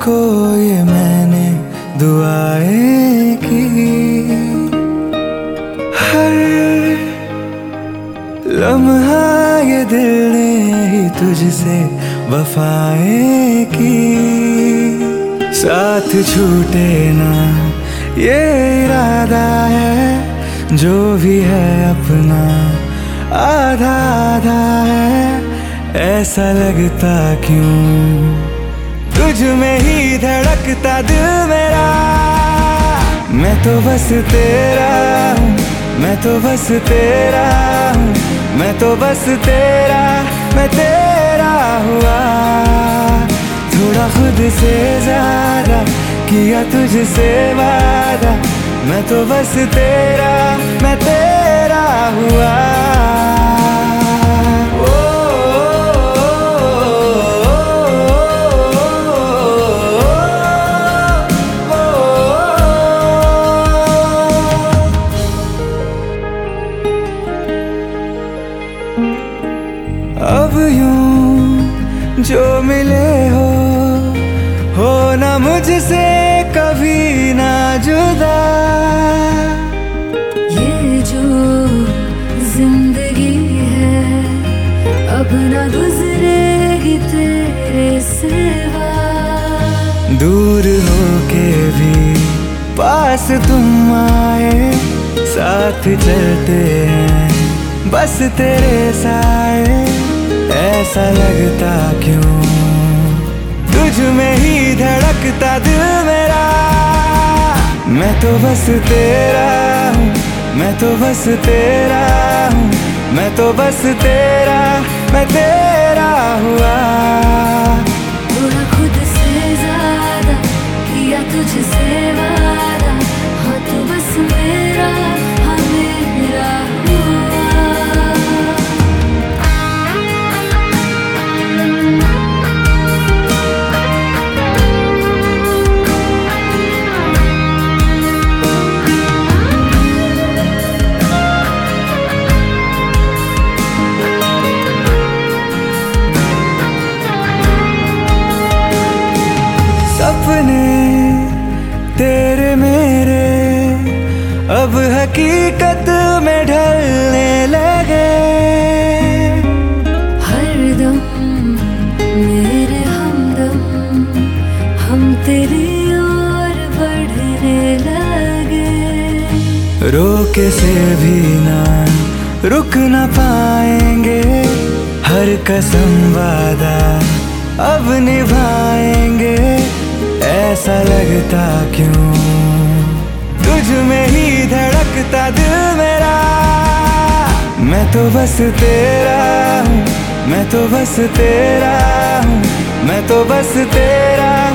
को ये मैंने दुआएं की, हर लम्हा ये दिल ने ही तुझसे वफाएं की। साथ छूटे ना ये इरादा है, जो भी है अपना आधा आधा है। ऐसा लगता क्यों तुझ में ही धड़कता दिल मेरा। मैं तो बस तेरा हूँ, मैं तो बस तेरा हूँ, मैं तो बस तेरा, मैं तेरा हुआ। थोड़ा खुद से ज्यादा किया तुझसे वादा। मैं तो बस तेरा, मैं तेरा हुआ। अब यूं जो मिले हो ना मुझसे कभी ना जुदा। ये जो जिंदगी है अब ना गुजरेगी तेरे सिवा। दूर होके भी पास तुम आए, साथ चलते हैं बस तेरे साए। ऐसा लगता क्यों तुझ में ही धड़कता दिल मेरा। मैं तो बस तेरा हूँ, मैं तो बस तेरा हूँ, मैं तो बस तेरा, मैं तेरा हुआ। थोड़ा खुद से ज्यादा किया तुझसे वादा। हाँ तू बस मेरा, हाँ मेरा हुआ। सपने तेरे मेरे अब हकीकत में ढलने लगे। हरदम मेरे हमदम हम तेरी ओर बढ़ने लगे। रोके से भी ना रुक ना पाएंगे, हर कसम वादा अब निभाएंगे। ऐसा लगता क्यों तुझ में ही धड़कता दिल मेरा। मैं तो बस तेरा हूँ, मैं तो बस तेरा हूँ, मैं तो बस तेरा,